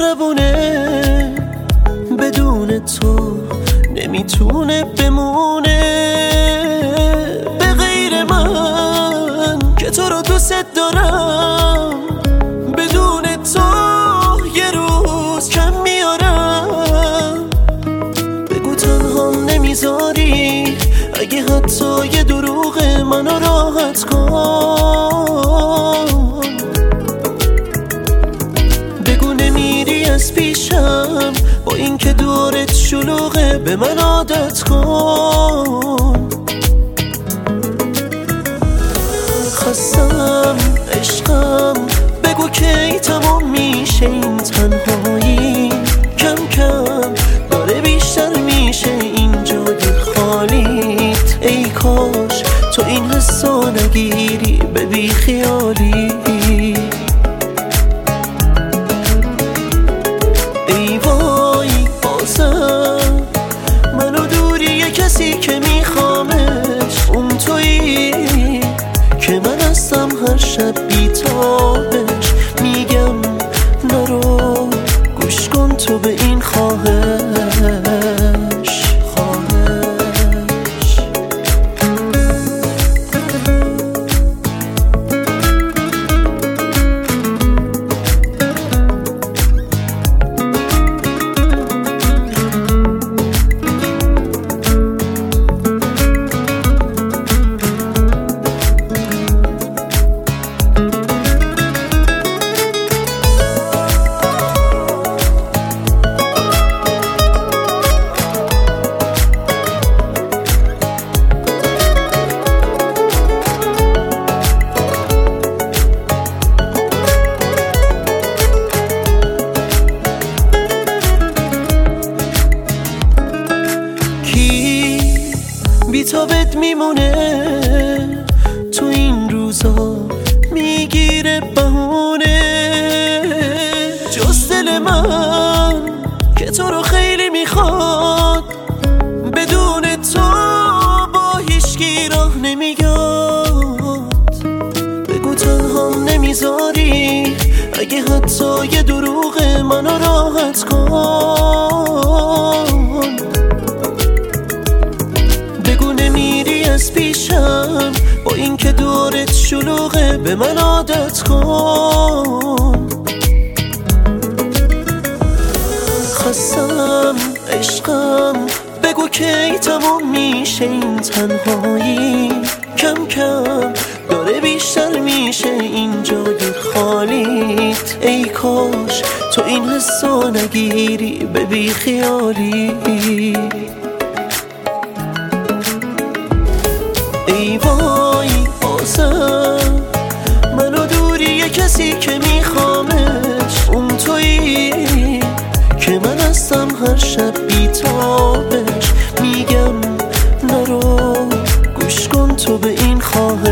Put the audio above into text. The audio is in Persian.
زبونه بدون تو نمیتونه بمونه به غیر من که تو رو دوست دارم. بدون تو یه روز کم میارم. بگو تنها نمیذاری اگه حتی یه دروغ منو راحت کن. بگو نمیری از پیشم با این که دورت شلوغه به من عادت کن. خستم عشقم بگو کی تمام میشه این تنهایی. کم کم داره بیشتر میشه این جای خالیت. ای کاش تو این حسو نگیری به بی خیالی. ای وای بازم منو دوری یه کسی که میخوامش. اون تویی که من هستم هر شب بیتابش. میگم نرو گوش کن تو به این خواهش. بی‌تابت میمونه تو این روزا میگیره بهونه. جز دل من که تو رو خیلی میخواد. بدون تو با هیچکی راه نمیاد. بگو تنها نمیذاری اگه حتی یه دروغ منو راحت کن. بگو نمیری از پیشم با این که دورت شلوغه به من عادت کن. خستم عشقم بگو کی تمام میشه این تنهایی. کم کم داره بیشتر میشه این جای خالیت. ای کاش تو این حسو نگیری به بی خیالی. ای وای بازم منو دوری یه کسی که میخوامش. اون تویی که من هستم هر شب بیتابش. میگم نرو گوش کن تو به این خواهش.